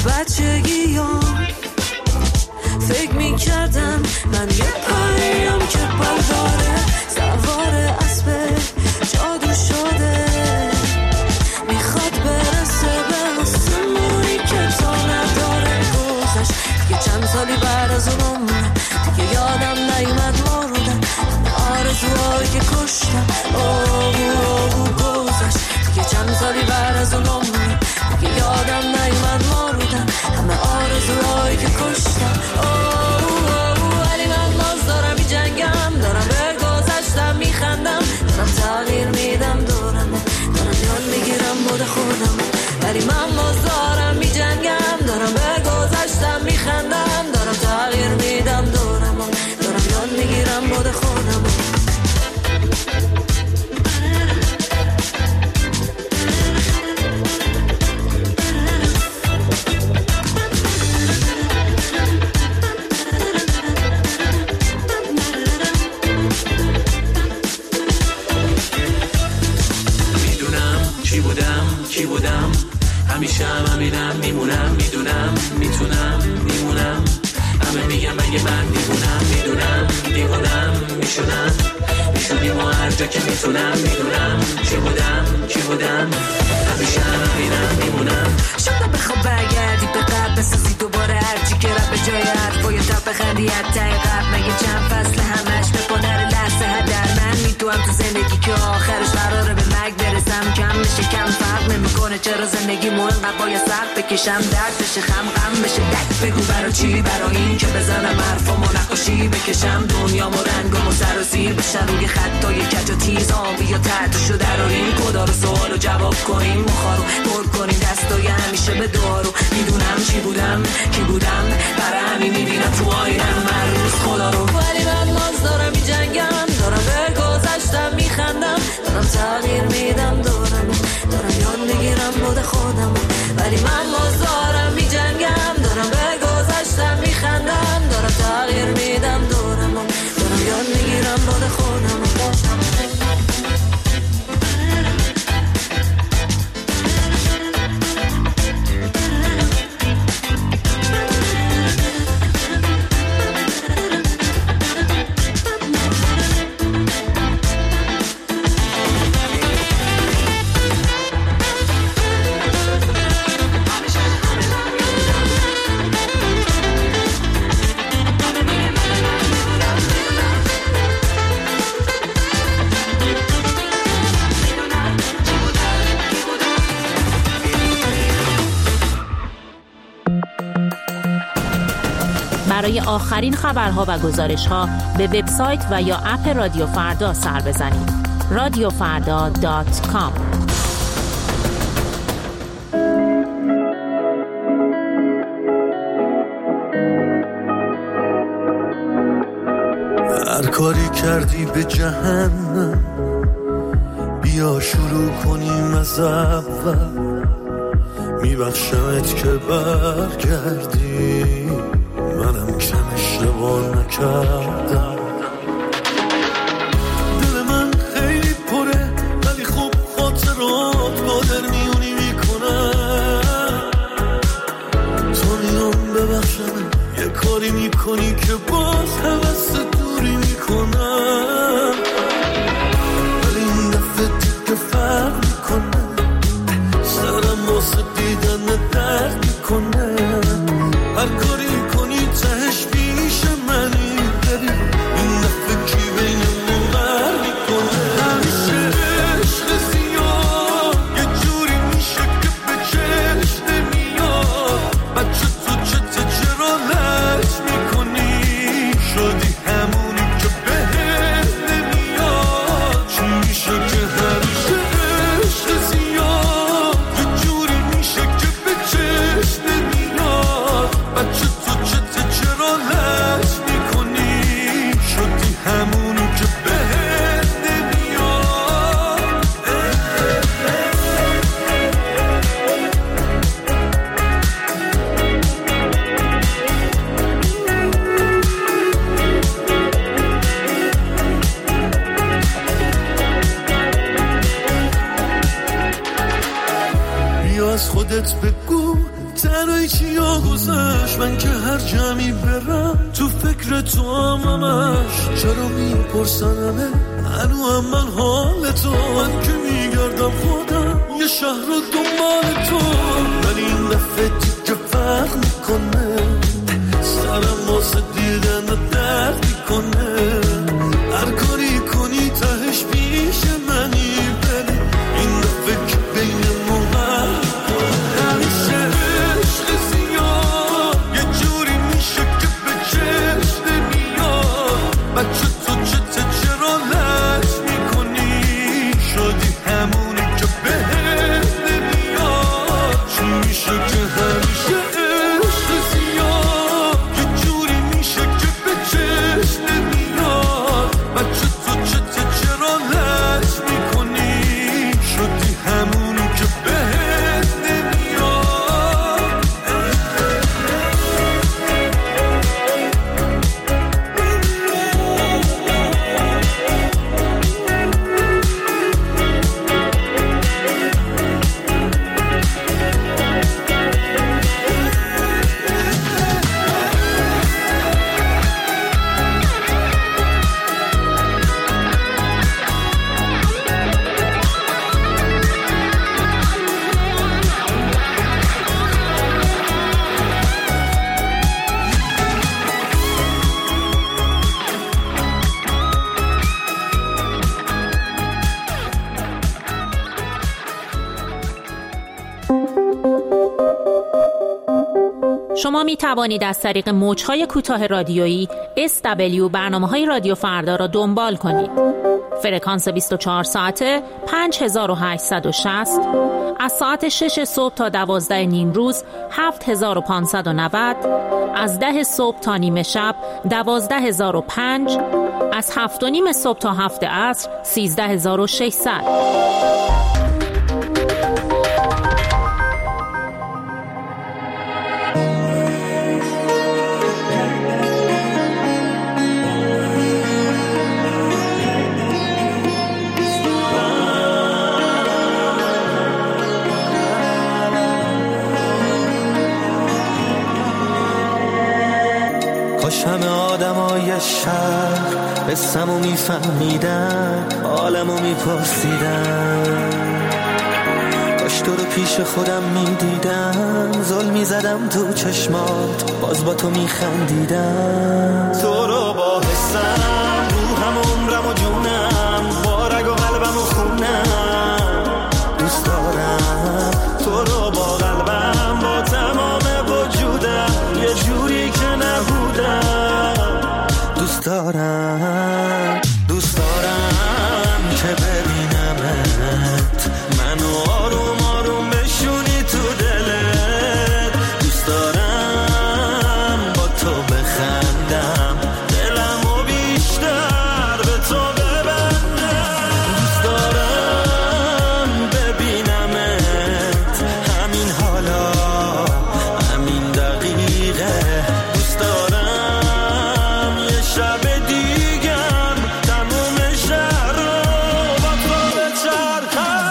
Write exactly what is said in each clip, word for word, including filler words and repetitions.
بچگیام فکر میکردم من یه پریم که برداره سوار اسب جادو شده میخواد برسه به آسمونی که تا نداره گذشت دیگه چند سالی بعد از اون عمر دیگه یادم نیومد مردم آرزوهایی که کشتم آه آه گذشت دیگه چند سالی بعد از اون عمر دیگه یادم نیومد مردم همه آرزوهایی که کشتم آه آه ولی من باز دارم می جنگم دارم به گذشتم میخندم دارم تغییر میدم دورم دارم یاد میگیرم بود خودم ولی من باز دارم می جنگم دارم به گذشتم میخندم دارم تغییر میدم دورم دارم یاد میگیرم بود خودم کی بودم همیشه هم همینم میمونم میدونم میتونم میمونم همه میگم اگه من میمونم میدونم دیوونم میشونم میشونیم و هر جا که میتونم میدونم کی بودم کی بودم همیشه هم همینم میمونم شاید بخواب برگردی به قبل بسازی دوباره هرچی که رب به جای حرفای تب بخندی حتی قبل مگه چند فصل همش بپنر لحظه هدر من میتونم تو زندگی که آخرش قراره به مرگ برسم کم بشه کم فرق نمیکنه چرا زندگی مهم قبای سخت بکشم درد بشه خم غم بشه دک بگو برای چی برای این که بزنم حرفامو نقاشی بکشم دنیامو رنگامو سر و زیر بشن روی خطای کج و تیز آبی یا تحتشو دراریم کدا رو سوالو جواب کنیم مخارو پر کنیم دستای همیشه به دارو میدونم چی بودم کی بودم برای همین میبینم تو آینم هر روز خدا رو ولی من باز دارم می جنگم دارم به گذشتم میخندم دارم تغییر میدم دورم دارم یاد میگیرم بود خودم ولی من باز دارم می جنگم دارم به گذشتم میخندم دارم تغییر میدم دورم دارم یاد میگیرم بود خودم برای آخرین خبرها و گزارش‌ها به وبسایت و یا اپ رادیو فردا سر بزنید. رادیو فردا دات کام. هر کاری کردی به جهنم بیا شروع کنیم از اول میبخشمت که برگردی منم کم اشتباه نکردم دل من خیلی پره ولی خوب خاطرات قادر میونی میکنم تو میام ببخشم یه کاری میکنی که باز حوث دوری میکنم ولی این دفعه دیگه فرق میکنه سرم واسه دیدن درد میکنه هر کاری کنی تهش پیش منی ببین این دفعه کی بینمون بر میکنه همیشه عشق زیاد یه جوری میشه که به چشم نمیاد بچه تو چته چرا لج میکنی شدی همونی که بهت نمیاد چی میشه که همیشه عشق زیاد یه جوری میشه که به چشم نمیاد بچه تو چته چرا لج میکنی شدی همونی که بهت نمیاد بیا از خودت بگو تنهایی چی ها گذشت، من که هر جمعی برم تو فکر تو هم همش. چرا میپرسن همه هنو هم من حال تو، من که میگردم خودم یه شهر رو دنبال تو. ولی این دفعه دیگه فرق میکنه، سرم واسه دیدن درد میکنه. هر کاری کنی تهش پیش منی، بلی این دفعه که بینمون فرق میکنه. همیشه عشق زیاد یه جوری میشه که به چشم نمیاد. بچه تو چته چرا لش میکنی، شدی همونی که بهت نمیاد. چی میشه که همیشه عشق زیاد یه جوری میشه که به چشم نمیاد. بچه تو چته چرا لش میکنی، شدی همونی که بهت نمیاد. شما می توانید از طریق موج‌های کوتاه رادیویی اس دبلیو برنامه‌های رادیو فردا را دنبال کنید. فرکانس بیست و چهار ساعته پنج هزار و هشتصد و شصت، از ساعت شش صبح تا دوازده نیم روز هفت هزار و پانصد و نود، از ده صبح تا نیمه شب دوازده هزار و پنج، از هفت و نیم صبح تا هفت عصر سیزده هزار و ششصد. همه آدمای شهر اسمو میفهمیدن، عالمو میپرسیدن. کاش تو رو پیش خودم میدیدم، ظلم میزدم تو چشمات باز با تو میخندیدم. تو رو با حسم روحم عمرم و جونم، با رگ و قلبم و خونم دوست دارم. تو رو با قلبم با تمام وجودم، یه جوری که نبودم دوست دارم. دوست دارم که ببینمت، منو آروم آروم بشونی تو دلت. دوست دارم با تو بخندم، دلمو بیشتر به تو ببندم. دوست دارم ببینمت همین حالا، همین دقیقه. دوست دارم یه شب دیگم تموم شهر رو با تو بچرخم.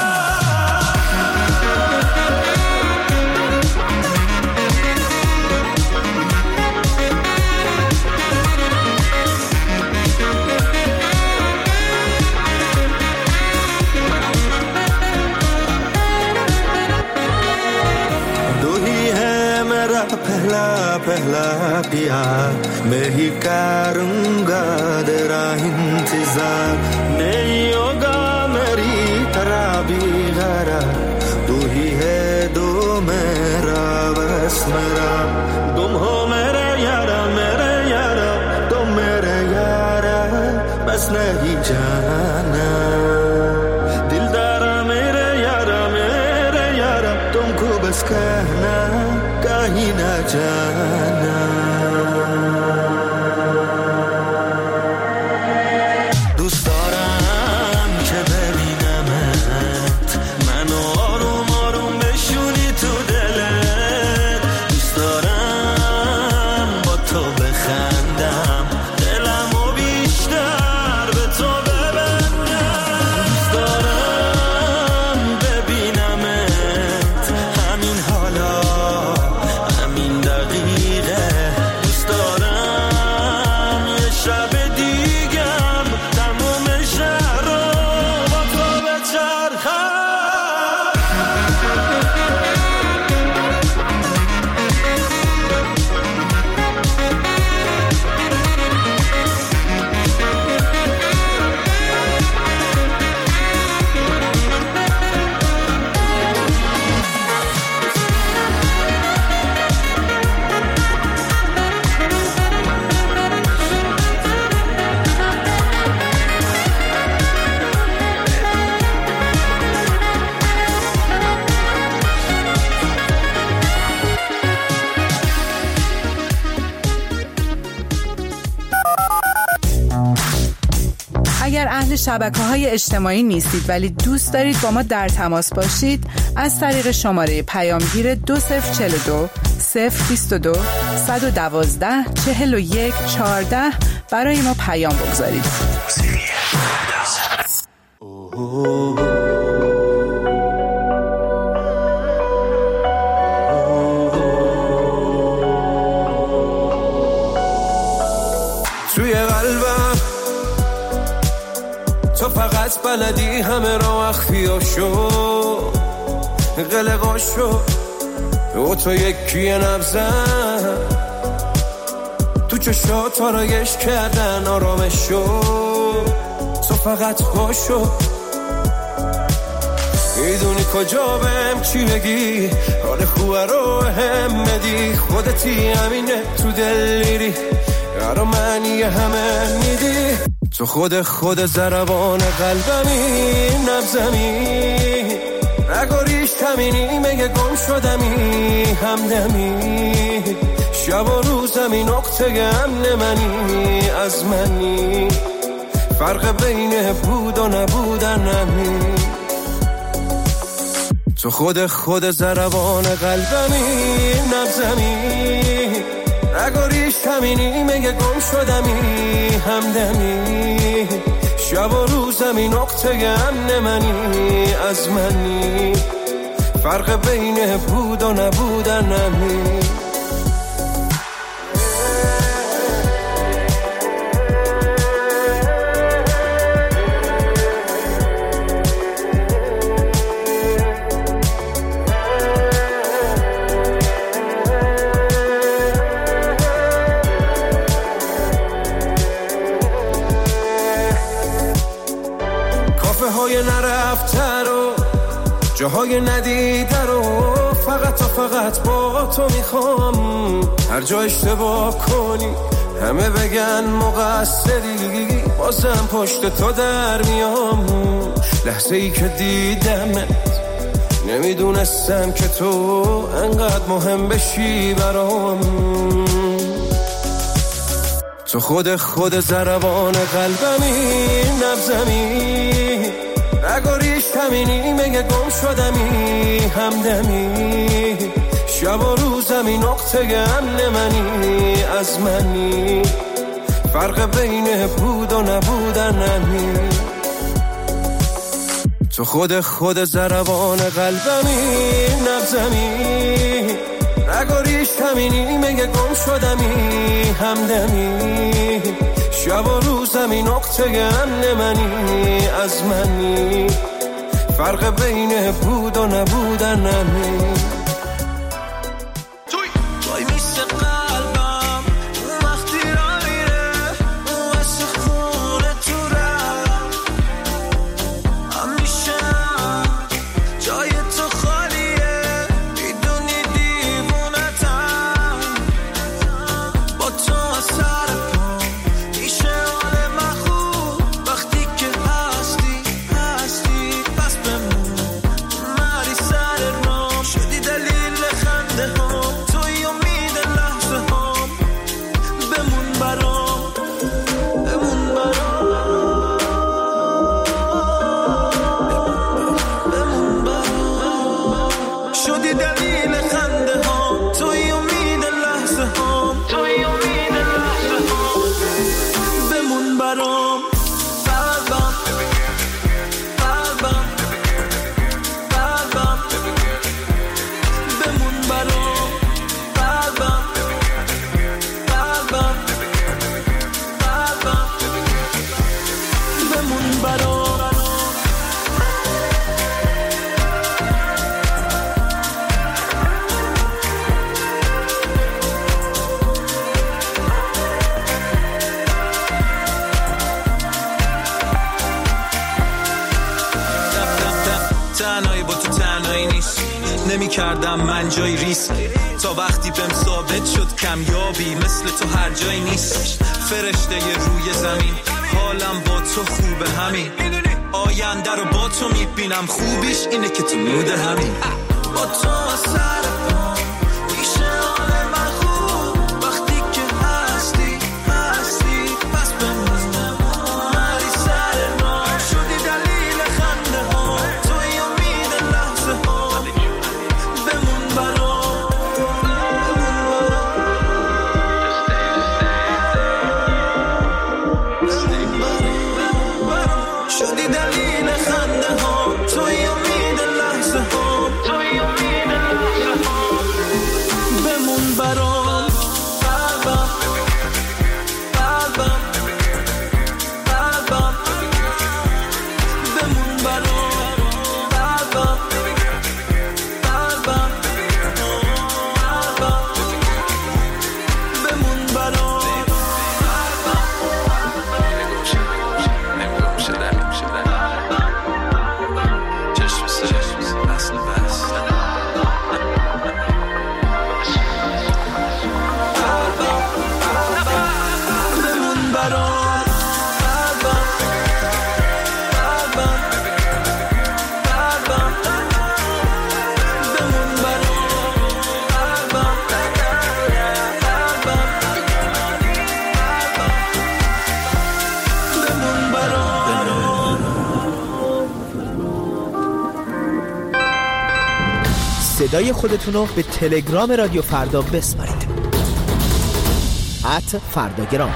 दो ही है मेरा पहला पहला प्यार, मैं ही करूँगा तेरा इंतजार। नहीं होगा मेरी तरह भी गरा, तू ही है दो मेरा बस मेरा। तुम हो मेरे यारा मेरे यारा, तुम मेरे यारा बस नहीं जाना। दिलदारा मेरे यारा मेरे यारा, तुमको बस कहना कहीं ना जाना। دوست دارم که ببینمت، منو آروم آروم بشونی تو دلت. دوست دارم با تو بخندم، دلمو بیشتر به تو ببندم. دوست دارم ببینمت همین حالا، شبکه‌های اجتماعی نیستید ولی دوست دارید با ما در تماس باشید، از طریق شماره پیامگیر دو صفر چهل و دو صفر بیست و دو صد و دوازده چهل و یک چهارده برای ما پیام بگذارید. توی قلبم تو فقط بلدی همه را اخفیاشو قلقاشو و تو یکی نبزن تو چشات آرایش کردن آرامشو تو فقط باشو میدونی کجا بهم چی بگی حال خوبه رو هم بدی خودتی همینه تو دل میری یارو معنی همه میدی تو خود خود ضربان قلبمی نبزمی نگاریش کمینی مگه گم شدمی همدمی شب و روزمی نقطه امن منی از منی فرق بین بود و نبودن نمی تو خود خود ضربان قلبمی نبزمی نگاریش کمینی مگه گم شدمی همدمی شب و روزمی نقطه امن منی از منی فرق بین بود و نبودن نمی نرفته رو جاهای ندیده رو فقط و فقط با تو میخوام هر جا اشتباه کنی همه بگن مقصری بازم پشت تو در میام لحظه ای که دیدمت نمیدونستم که تو انقدر مهم بشی برام تو خود خود ضربان قلبمی نبزمی نگاریش کمینی مگه گم شدمی همدمی شب و روزمی نقطه امن منی از منی فرق بین بود و نبودن نمی تو خود خود ضربان قلبمی نبزمی نگاریش کمینی مگه گم شدمی همدمی شب و روزمی نقطه امن منی از منی فرق بین بود و نبودن نمی توی میشه قلبم اون وقتی را میره اون واسه خونه تو رفت همیشه جای تو خالیه میدونی دیوونتم با تو سر نمی کردم من جای ریسک تا وقتی بهم ثابت شد کمیابی مثل تو هر جای نیست فرشته روی زمین حالم با تو خوبه همین آینده رو با تو میبینم خوبیش اینه که تو مود همین با تو سر پا میشه حال من خوب وقتی که هستی هستی پس بمونم مری سر ما صدای خودتون رو به تلگرام رادیو فردا بسپارید. ات فرداگرام.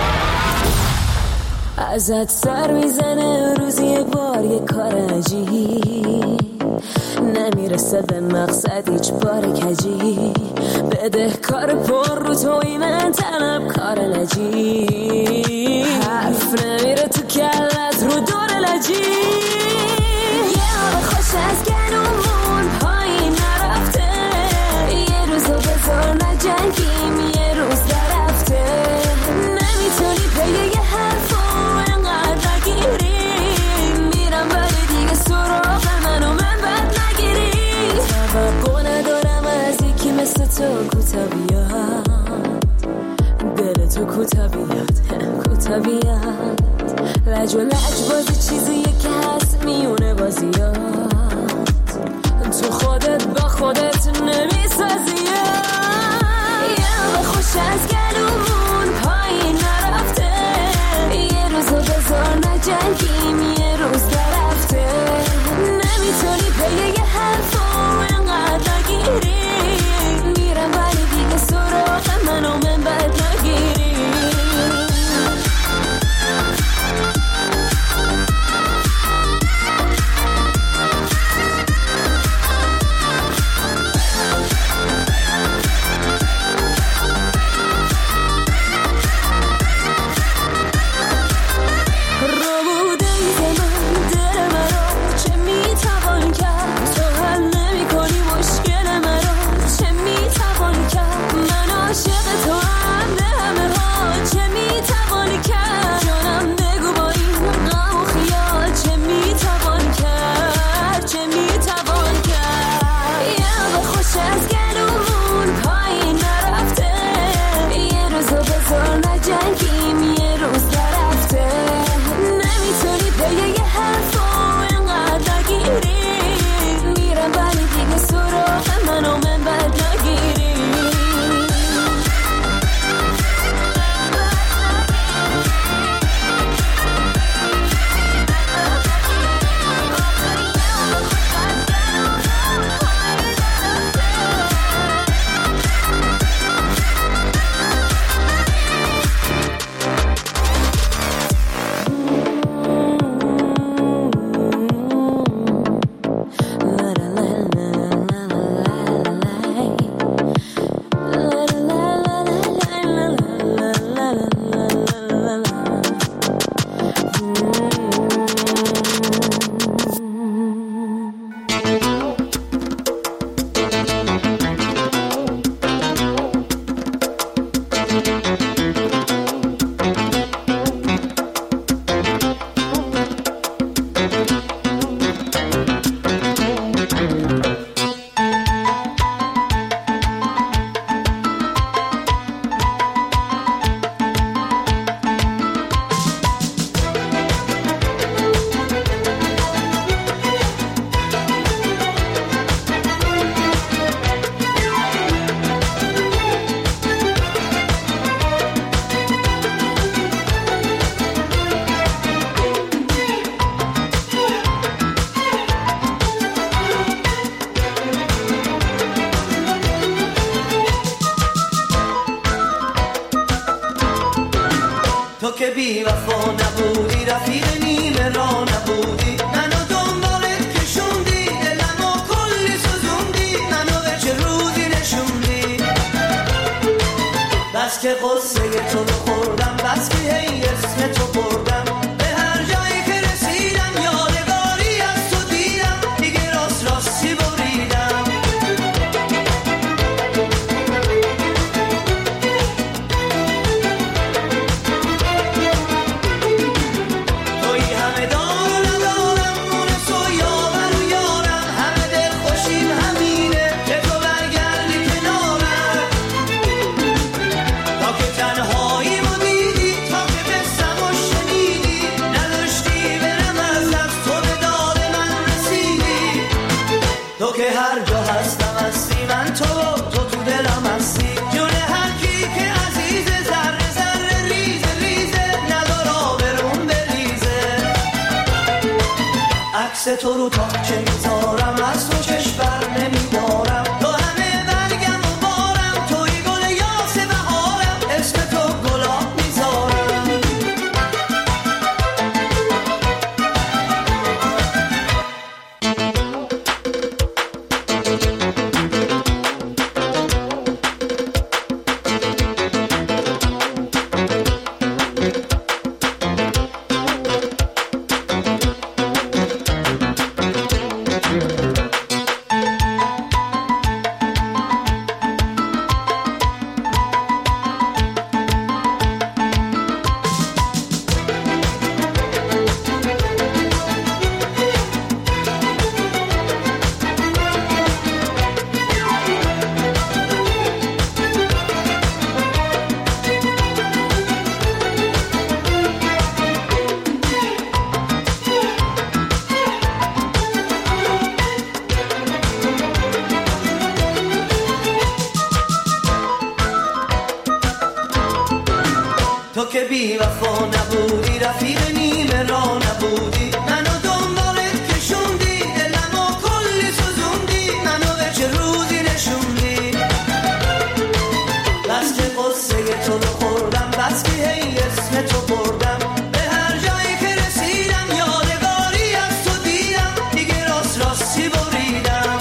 ازت سر میزنه روزی یه بار یه کار عجیب، نمیرسه به مقصد هیچ بار کجی، بده کار پر رو توی من طلب کار نجی، حرف نمیره تو کلت رو دور لجی، یه آب خوش از گلومون پایین نرفته، یه روزو بذار نجنگیم یه روز درفته، نمیتونی پیه یه حرفو انقدر نگیری، میرم ولی دیگه سراغ منو من بد نگیری، توقع ندارم از یکی مثل تو کوتا بیاد، دل تو کوتا بیاد کوتا بیاد، لج و لج بازی چیزیه که هست میونه بازیات، تو خودت با خودت نمیسازی، یه به خوش از گلومون پایین نرفته، یه روزو بذار نجنگیم یه روز درفته، نمیتونی پیه یه حرفو انقدر نگیری، میرم ولی دیگه سراغ منو من بد نگیری. بی وفا نبودی، رفیق نیمه را نبودی، منو دنبالت کشوندی، دلمو کلی سوزوندی، منو به چه روزی نشوندی، بس که قصه تو رو خوردم، بس که هی اسم تو بردم، به هر جایی که رسیدم یادگاری از تو دیدم، دیگه راست راستی بریدم، تو رو تا چه میذارم، از تو چشم بر نمیدارم، که بی وفا نبودی، رفیق نیمه را نبودی، منو دنبالت کشوندی، دلمو کلی سوزوندی، منو به چه روزی نشوندی. بس که قصه تو رو خوردم، بس که هی اسم تو بردم، به هر جایی که رسیدم یادگاری از تو دیدم، دیگه راست راستی بریدم.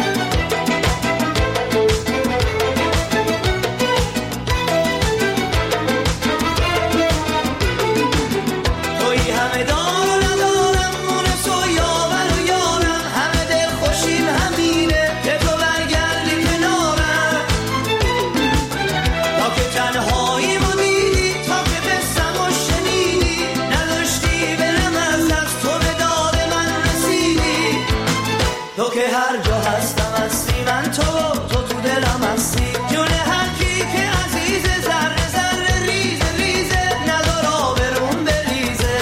توی همه دار و ندارم، مونس و یاور و یارم، همه دل خوشیم همینه که تو برگردی کنارم. تا که تنهایی ما دیدی، تا که قصم و شنیدی، نداشتی برم از دست، تو به داد من رسیدی. تو که هر جا هستم هستی، من تو تو تو دلم هستی، جون هر کی که عزیزه، ذره ذره ریزه ریزه، ندار آبرون بریزه.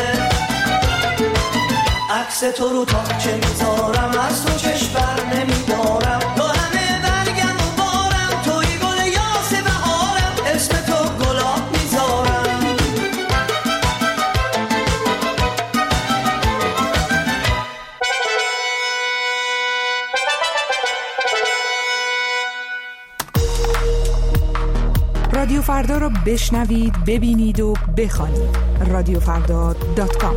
عکس تو رو تا چه میذارم، از تو چشم بر نمیدارم، تو همه برگم و بارم، توی گل یاس بهارم، اسم تو گلاب میذارم. رادیو فردا رو بشنوید، ببینید و بخوانید. رادیو فردا دات کام.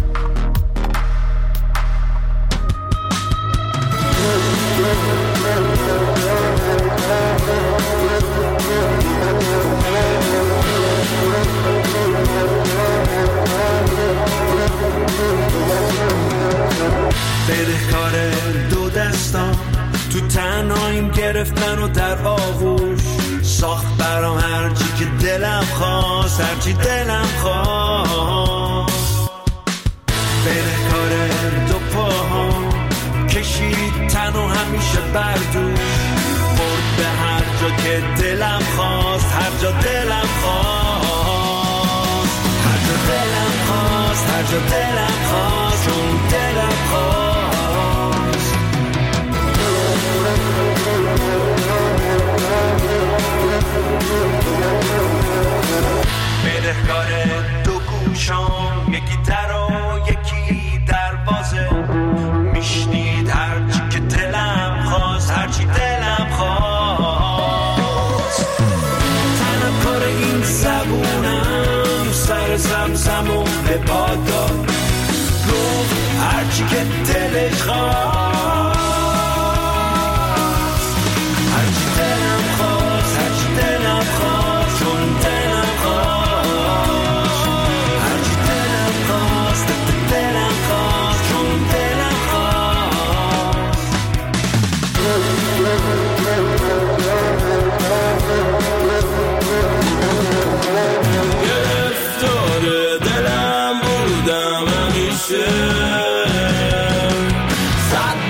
بدهکار دو دستان تو تنهاییم، گرفت منو در آغوش، ساخت برام هرچی که دلم خواست، هرچی دلم خواست. بدهکار دو پاهام کشید تنو همیشه بردوش، برد به هر جا که دلم خواست، هر جا دلم خواست، هر جا دلم خواست، هر جا دلم خواست، چون دلم خواست. بدهکار دو گوشام، یکی در و یکی دروازه، میشنید هرچی که دلم خواست، هرچی دلم خواست. طلبکار این زبونم، سر زمزم و به بادار، گفت هرچی که دلش خواست، هرچی دلم خواست، هرچی دلم خواست، چون دلم خواست، هرچی دلم خواست، دلم خواست، چون دلم خواست. گرفتار دلم بودم همیشه، صد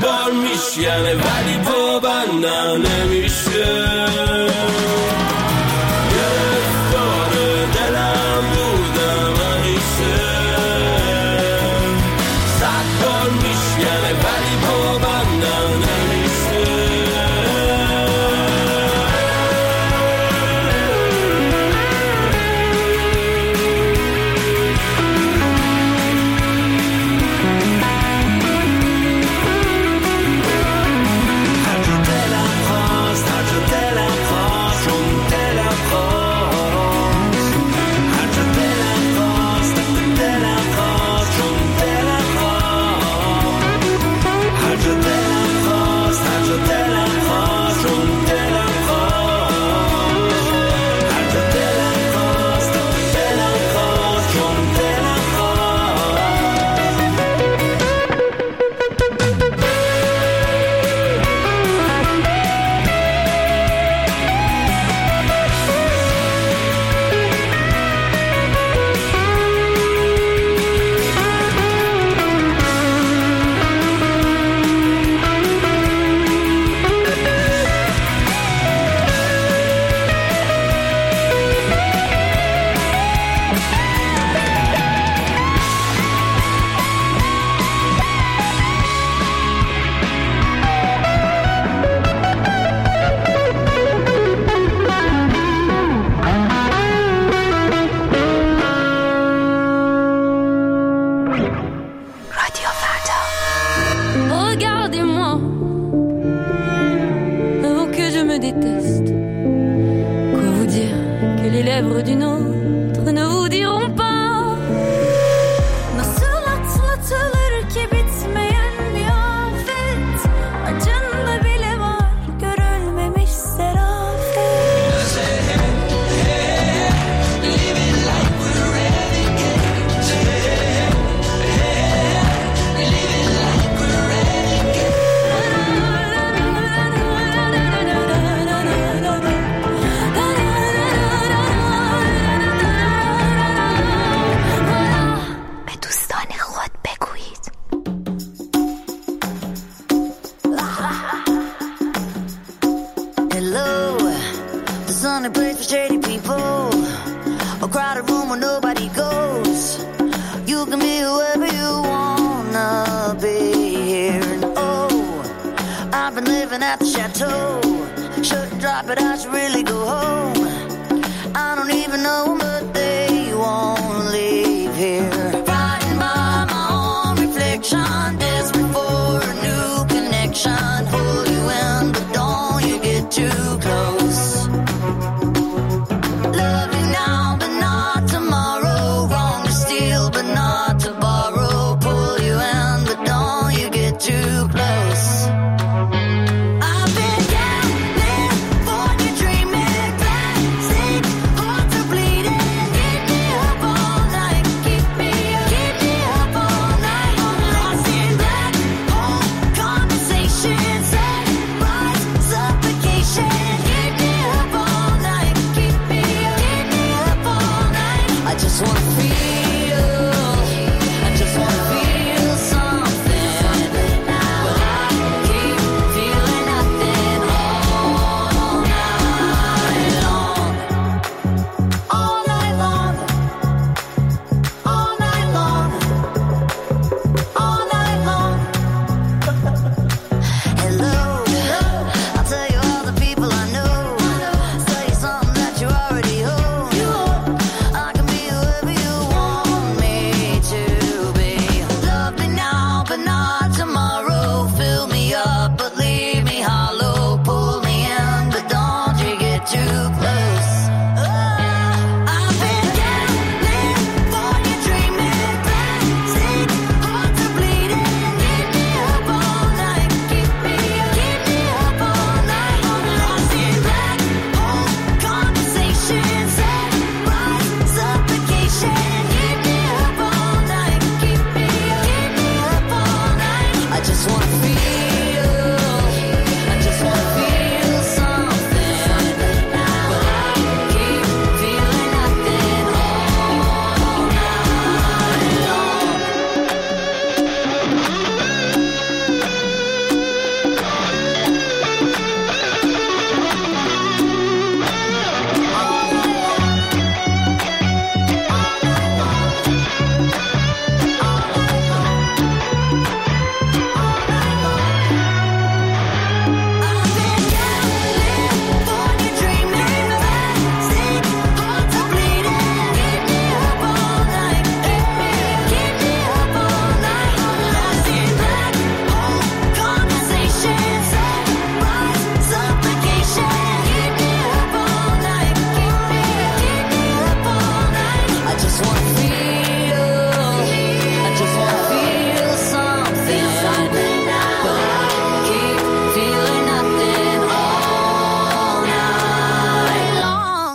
déteste. Quoi vous dire que les lèvres d'une autre ne vous diront pas? Nasıl atlatılır ki bitmeyen bir afet, acında bile var görülmemiş serafet. Living like we're renegades. Living like we're renegades. به دوستان خود بگویید. Hello, the sunny place for shady people, a crowded room where nobody goes. You can be whoever you wanna be here. And oh, I've been living at the chateau. Should drop it, I should really go home. I don't even know them, but they won't leave here. Riding by my own reflection, desperate for a new connection. Hold you in, but don't you get too close. Love you now, but not tomorrow. Wrong to steal, but not to borrow. Pull you in, but don't you get too close. I've been down there for you, dreaming, plastic hearts are bleeding. Keep me up all night, keep me up, keep me up all night. Lost in black hole conversations, sunrise, suffocation. Keep me up all night, keep me up, keep me up all night. I just wanna feel, I just wanna feel something. But I keep feeling nothing all night long. All night long. All night long. All night long. Hello, I'll tell you all the people I know. Tell you something that you already own. I can be whoever you want me to be. Love me now, but not tomorrow. Fill me up, but leave me hollow. Pull me in, but don't you get too close. I've been down there for you, dreaming, plastic hearts are bleeding. Keep me up all night, keep me up, keep me up all night. Lost in black hole conversations, sunrise, suffocation. Keep me up all night, keep me up, keep me up all night. I just wanna feel, I just wanna feel something. But I keep feeling nothing all night long. I've been down there for you, dreaming, plastic hearts are bleeding. Keep me up all night, keep me up, keep me up all night. Lost in black hole conversations, sunrise, suffocation. Keep me up all night, keep me up, keep me up all night. I just wanna feel, I just wanna feel something. But I keep feeling nothing all night long.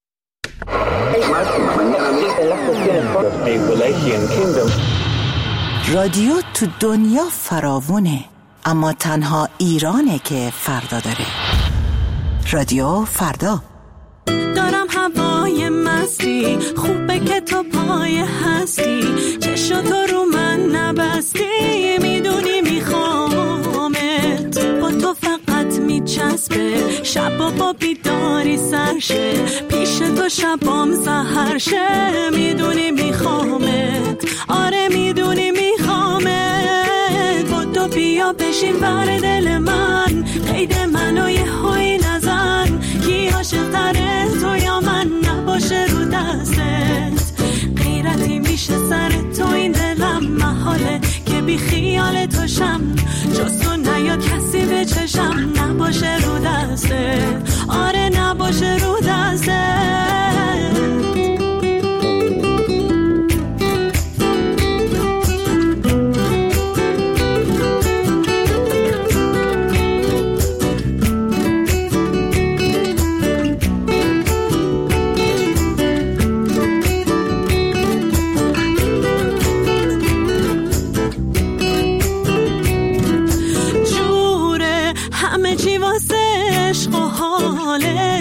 رادیو تو دنیا فراوونه، اما تنها ایرانه که فردا داره. رادیو فردا. دارم هوای مستی، خوبه که تو پای هستی، چشم تو رو من نبستی، میدونی میخوامت، با تو فقط میچسبه، شبا با بیداری سرشه، پیش تو شبام سحر شه، میدونی میخوامت، آره میدونی میخوامت، با تو بیا بشین بر دل من، قید منو یه هایی نزن، کی عاشق تره تو یا من، نباشه رو دستت، غیرتی میشه سر تو این دلم، محاله که بی خیال تو شم، جز تو نیاد کسی به چشم، نباشه رو دستت.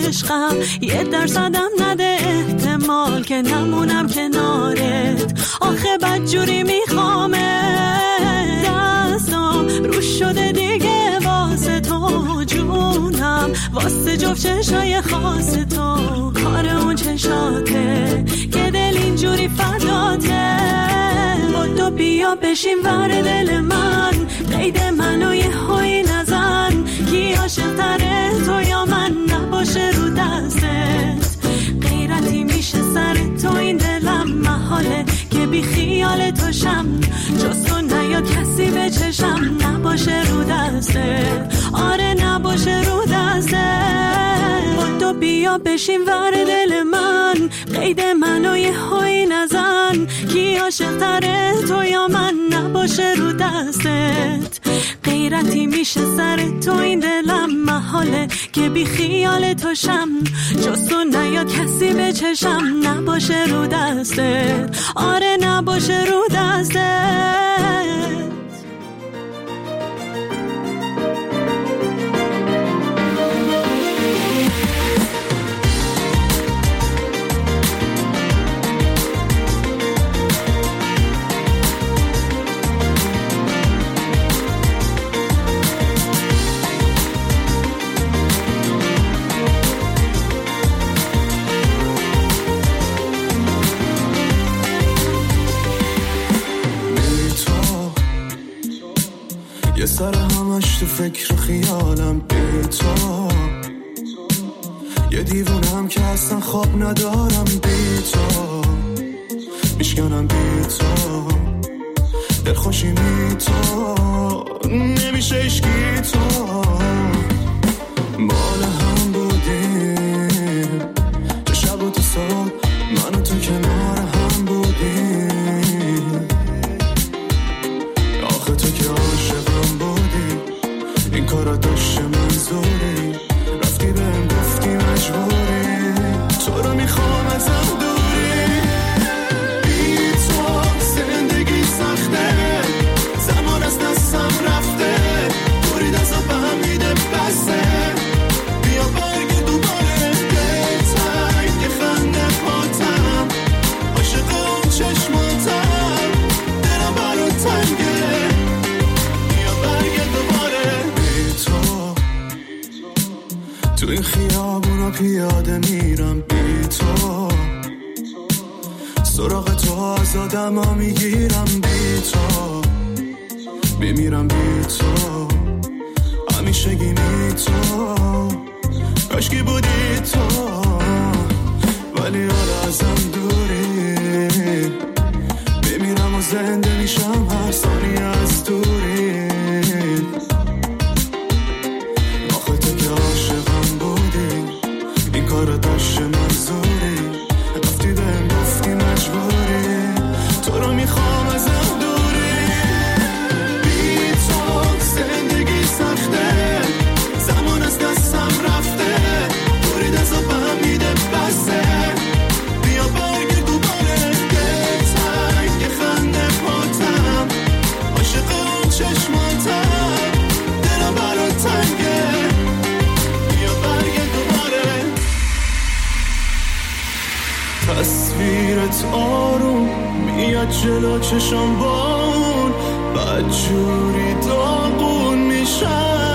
عشقم، یه درصدم نده احتمال که نمونم کنارت. آخه بدجوری میخوامه، دستم روش شده دیگه واسه تو جونم، واسه جفت چشای خاص تو. کار اون چشاته که دل اینجوری فداته. تو بیا بشین ور دل من، قید منو یه هایی نزن. کی عاشق تره تو یا من، نباشه رو دستت. غیرتی میشه سر تو این دلم، محاله که بی خیال تو شم. جز تو نیاد کسی به چشم، نباشه رو دستت. آره نباشه رو دستت. تو بیا بشین ور دل من، قید منو یه هایی نزن. کی عاشق تره تو یا من، نباشه رو دستت. غیرتی میشه سر تو این دلم، محاله که بی خیال تو شم. جز تو نیاد کسی به چشم، نباشه رو دستت. آره نباشه رو دستت. سر همش تو فکر خیالم بی تو، یه دیوونم که اصلا خواب ندارم بی تو. میشکنم بی تو، دلخوشی می تو، نمیشه اشکی تو. مال هم بودیم تو شب و تو صبح، من و تو کنار هم بودیم. آخه تو که عاشقم بودی، این کارا داشته منظوری. رفتی بهم گفتی مجبوری، تو رو میخوام ازم دوری. بی تو زندگی سخته، زمان از دستم رفته. دوری دستم به هم میده بسته. بیا برگ دوباره بهتر که خنده پاتم، عاشق اون چشماتم، دلم برات تنگه. تو این خیابونا پیاده میرم بی تو، سراغ تو آزادم ها میگیرم بی تو. میمیرم بی تو، همیشه گیمی تو. کاشکی بودی تو، ولی حالا ازم دوری. میمیرم و زنده میشم هر ثانیه از دوری. کارا داشته منظوری، رفتی بهم گفتی مجبوری. تو رو میخوام ازم دوری. بی تو زندگی سخته، زمان از دستم رفته. دوری دستم به هم میده بسته. بیا برگ دوباره بهتر که خنده پاتم، عاشق اون چشماتم، دلم برات تنگه. تصویرت آروم میاد جلو چشم بان، بدجوری داغون میشم.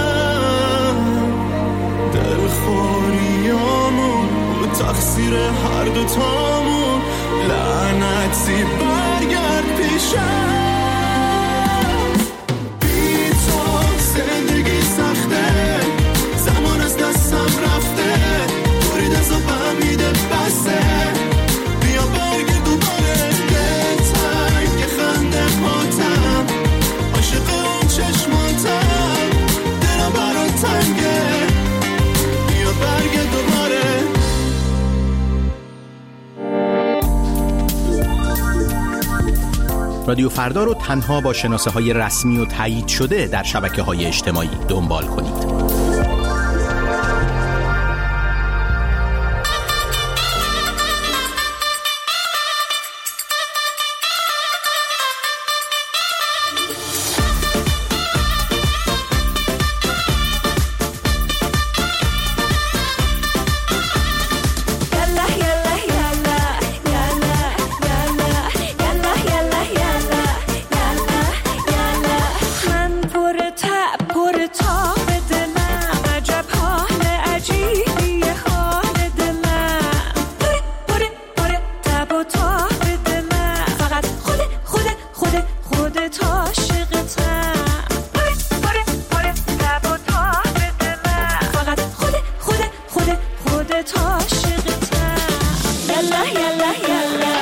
دلخوریامون و تقصیر هر دوتامون، لعنتی برگرد پیشم. بی تو زندگی سخته، زمان از دستم رفته. دوری دستم به هم میده بسته. رادیو فردا رو تنها با شناسه های رسمی و تایید شده در شبکه های اجتماعی دنبال کنید. خودت عاشقتم. یلا یلا یلا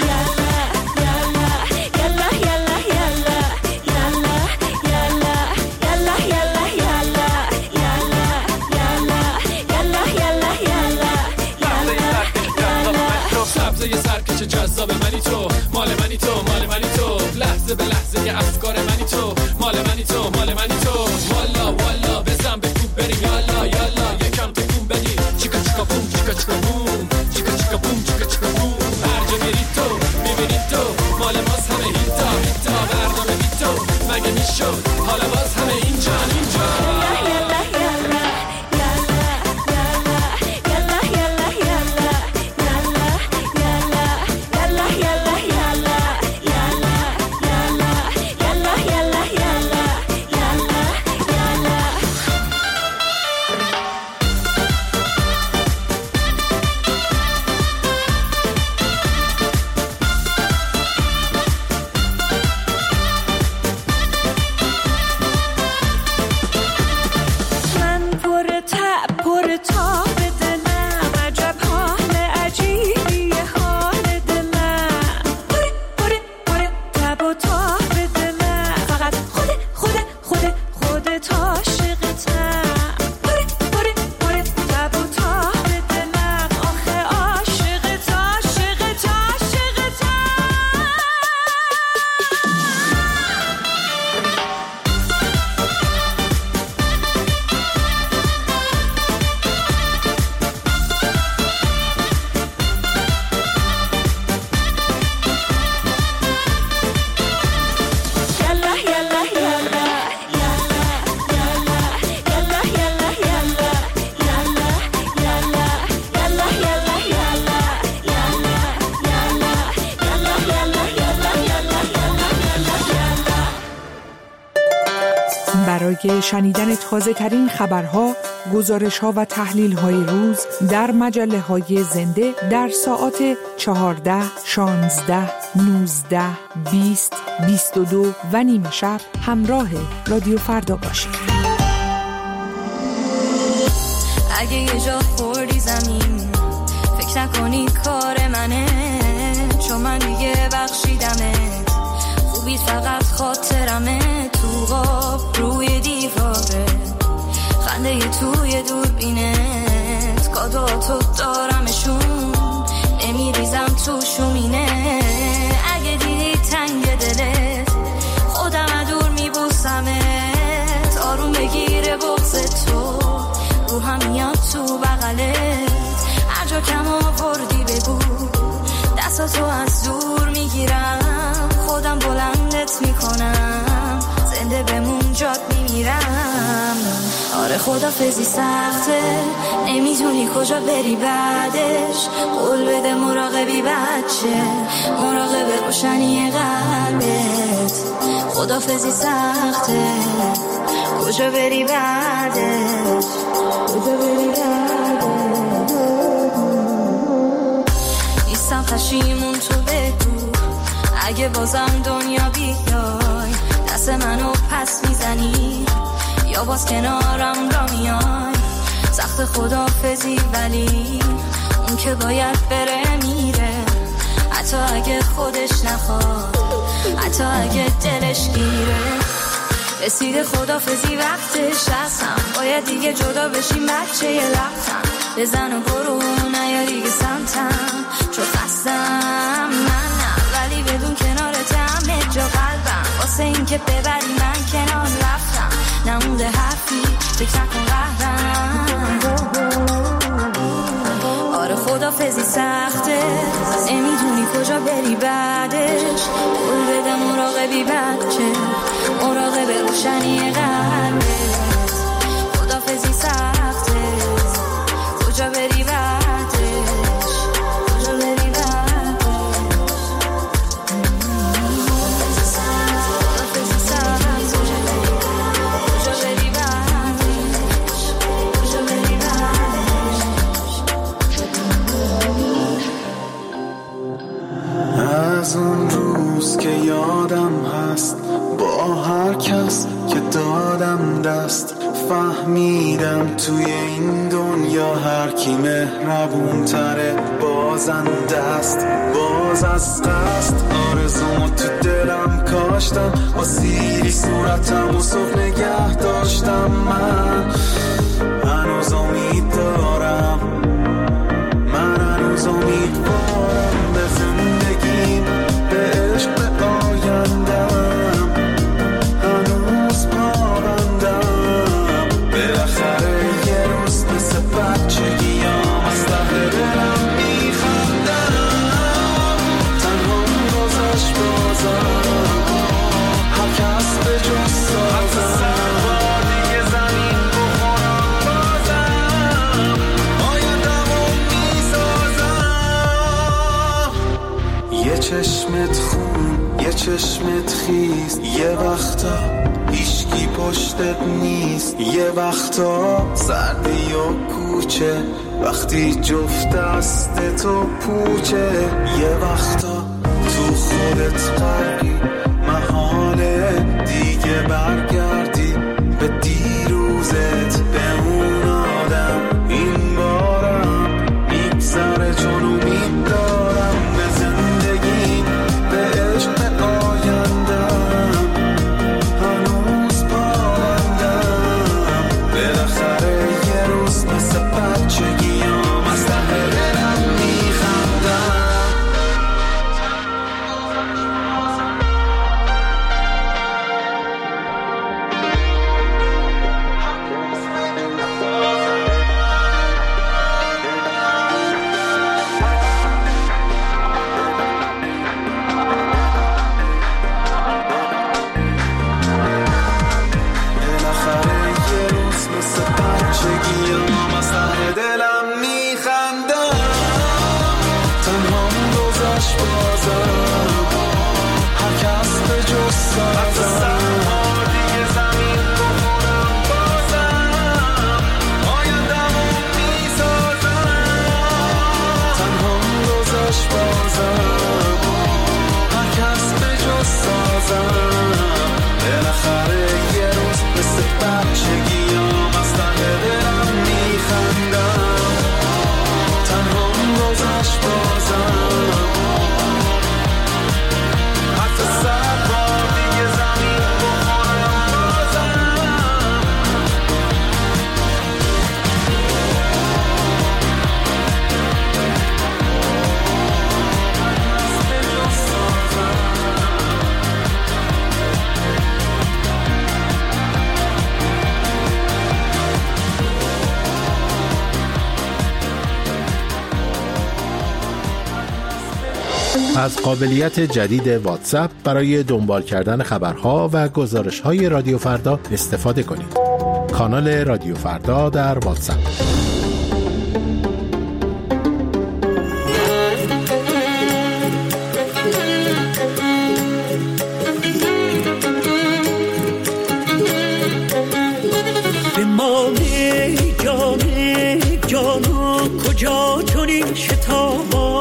یه سرکش جذاب منی تو، مال منی تو، مال منی تو، لحظه به لحظه یه افکار منی تو، مال منی تو، مال منی تو، والا والا بزن بکوب بریم یالا یالا یکم تکون بدی، چیکا چیکا بوم چیکا چیکا بوم چیکا چیکا بوم چیکا چیکا بوم. هر جا میری تو میبینی تو، مال ماست همه هیتا هیتا، برنامه بی تو مگه میشد حالا باز همه اینجا اینجا. برای شنیدن تازه ترین خبرها، گزارش ها و تحلیل های روز در مجله های زنده در ساعات چهارده، شانزده، نوزده، بیست، بیست و دو و نیمه شب همراه رادیو فردا باشید. اگه یه جا خوردی زمین فکر نکنی کار منه، چون من دیگه بخشیدمه، خوبی فقط خاطرمه، تو غاب روی دیواره، خنده یه توی دوربینت، کادواتو دارمشون، نمیریزم تو شومینه. اگه دیدی تنگ دلت خودم دور میبوسمت، آروم بگیره بغض تو، روحم میاد تو بغلت، هر جا کم آوردی بگو، دستاتو از دور میگیرم، خودم بلندت میکنم، زنده بمون جات میمیرم. آره خدافظی سخته، نمیدونی کجا بری بعدش، قول بده مراقبی بچه، مراقب روشنی قلبت. خدافظی سخته، کجا بری بعدش، کجا بری بعدش. نیستم پشیمون تو بگو، اگه بازم دنیا بیای، دست منو پس میزنی یا باز کنارم را میای. سخت خدافظی ولی اون که باید بره میره، حتی اگه خودش نخواد، حتی اگه دلش گیره. رسیده خدافظی وقتش هستم، باید دیگه جدا بشیم بچه یه لبتم، بزن و برو نیا دیگه سمتم، چون خستم منم، ولی بدون کنارت همه جا قلبم، واسه این که ببری من کنار رفتم، نمونده حرفی فکر نکن قهرم. آره خدافظی سخته، نمیدونی کجا بری بعدش، قول بده مراقبی بچه، مراقب روشنی قلبت. خدافظی سخته، کجا بری بعدش، کجا بری بعدش. خدافظی سخته، کجا بری بعدش، کجا بری بعدش. از اون روز که یادم هست، با هر کس که دادم دست، فهمیدم توی این دنیا با هر کی مهربون تره بازنده است باز از قصد آرزومو تو دلم کاشتم با سیری صورتم و صبح نگه داشتم من هنوز امید دارم من هنوز امیدوارم به زندگیم به عشق به آیندم هنوز پابندم بالاخره یه روز مثل بچگیام از ته دلم میخندم تنها گذشت بازم هر کس به جز سازم دیگه زمین بخورم بازم آیندمو میسازم یه چشمت خون یه چشمت خیز یه وقتا هیچکی پشتت نیست یه وقتا سردی و کوچه وقتی جفت دست تو پوچه یه وقتا تو خودت غرقی محاله دیگه برگردی به دیروزت به اون آدم این بارم میگذره چون امید دارم به زندگیم به عشق به آیندم هنوز پابندم بالاخره یه روز مثل بچگیام از ته دلم میخندم از قابلیت جدید واتساپ برای دنبال کردن خبرها و گزارش‌های رادیو فردا استفاده کنید. کانال رادیو فردا در واتساپ. بمانی جانی جانو کجا چنین شتابا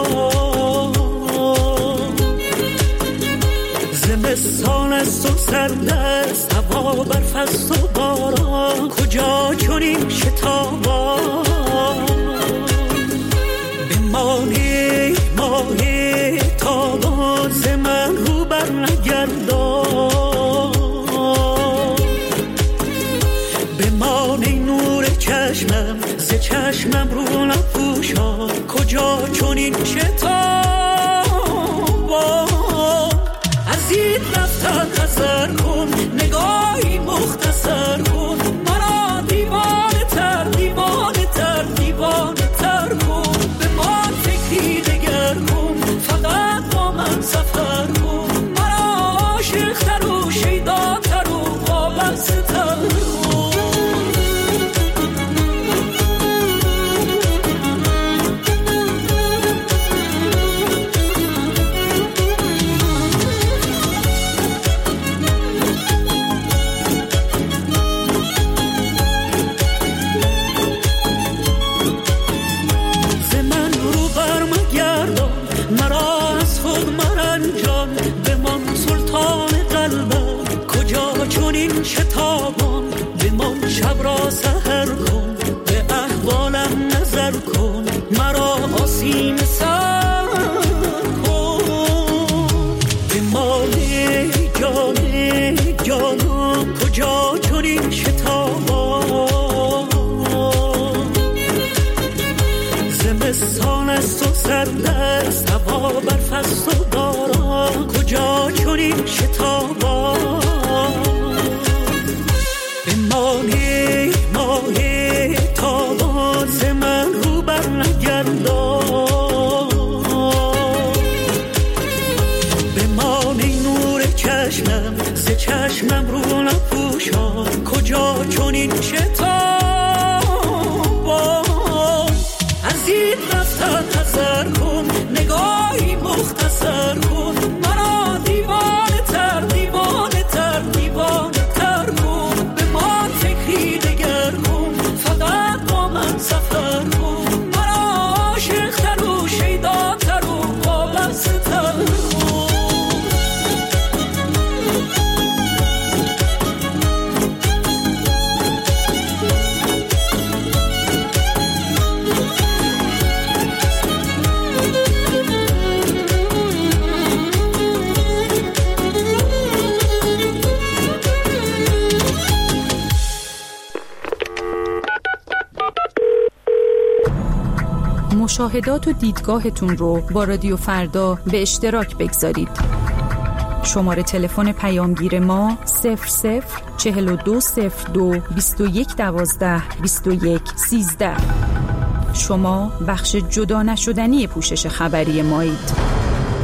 زمستان است و سرد است هوا برف است و باران کجا چنین شتابا بمانی ماهی تا باز من رو بر نگردان بمانی نور چشمم ز چشمم رو نپوشان کجا چنین شتابا از این رفتن نظر کن نگاهی مختصر کن مرا دیوانه تر دیوانه تر دیوانه تر کن به من فکری دگر کن فقط با من سفر کن مرا عاشق تر و شیدا تر و وابسته تر کن زمستان است و سرد است، هوا برف است و باران، کجا چنین شتابان بمانی ماه تابان، ز من رو بر نگردان، بمانی نور چشمم، ز چشمم رو نپوشان، کجا چنین شتابان. از این رفتن نظر کن، نگاهی مختصر کن، مرا دیوانه تر دیوانه تر دیوانه تر کن، به ما فکری دگر کن، فقط با من سفر کن، مرا عاشق تر و شیدا تر و وابسته تر کن. مشاهدات و دیدگاهتون رو با رادیو فردا به اشتراک بگذارید. شماره تلفن پیامگیر ما صفر صفر چهل و دو صفر دو بیست و یک دوازده بیست و یک سیزده. شما بخش جدا نشدنی پوشش خبری مایید.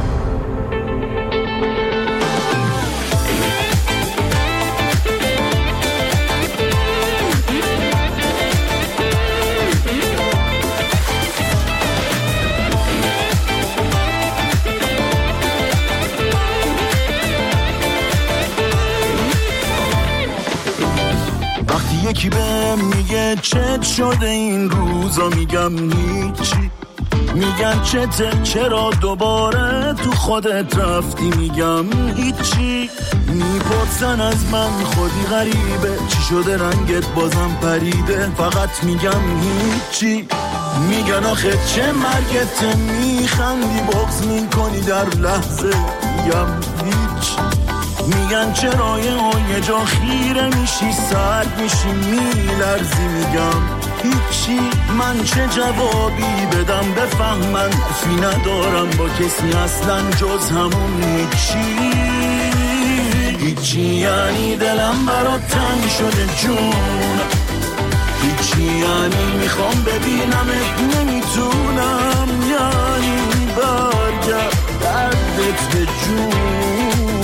یکی بهم میگه چت شده این روزا، میگم هیچی، میگن چته چرا دوباره تو خودت رفتی، میگم هیچی، میپرسن از من خودی غریبه چی شده رنگت بازم پریده، فقط میگم هیچی، میگن آخه چه مرگته، میخندی بغض میکنی در لحظه، میگم هیچ، میگن چرا یه جا خیره میشی سرد میشی میلرزی، میگم هیچی، من چه جوابی بدم بفهمن، حرفی ندارم با کسی اصلا جز همون هیچی، هیچی یعنی دلم برات تنگ شده جون، هیچی یعنی میخوام ببینمت نمیتونم، یعنی برگرد دردت به جون.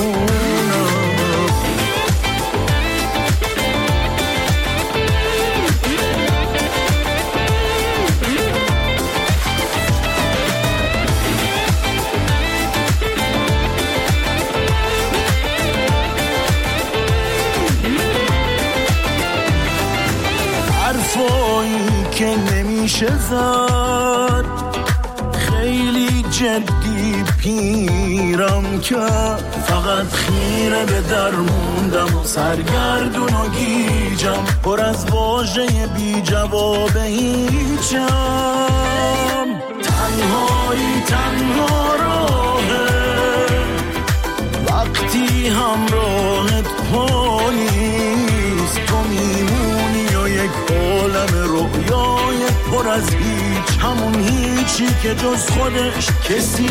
حرفایی که نمیشه زد، خیلی جدی پیرم که فقط خیره به در موندم و سرگردون و گیجم، پر از واژه بی جواب هیچم، تنهایی تنها راهه وقتی همراهت پا نیست، تو میمونی و یک عالم رویای پر از هیچ، همون هیچی که جز خودش کسی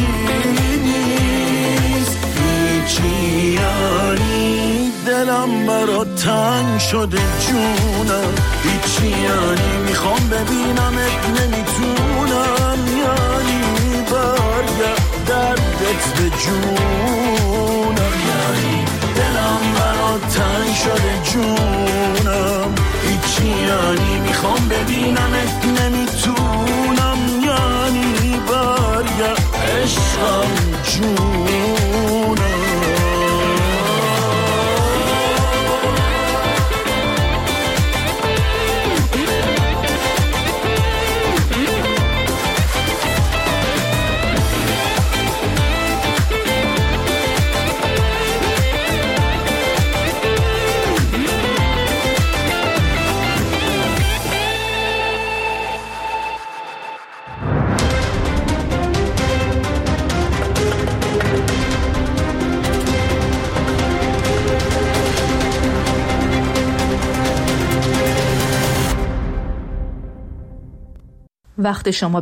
نیست، هیچی یعنی دلم برات تنگ شده جونم، هیچی یعنی میخوام ببینمت نمیتونم، یعنی برگرد دردت به جونم، یعنی دلم برات تنگ شده جونم، هیچی یعنی میخوام ببینمت نمیتونم، یعنی برگرد عشقم جونم. وقت شما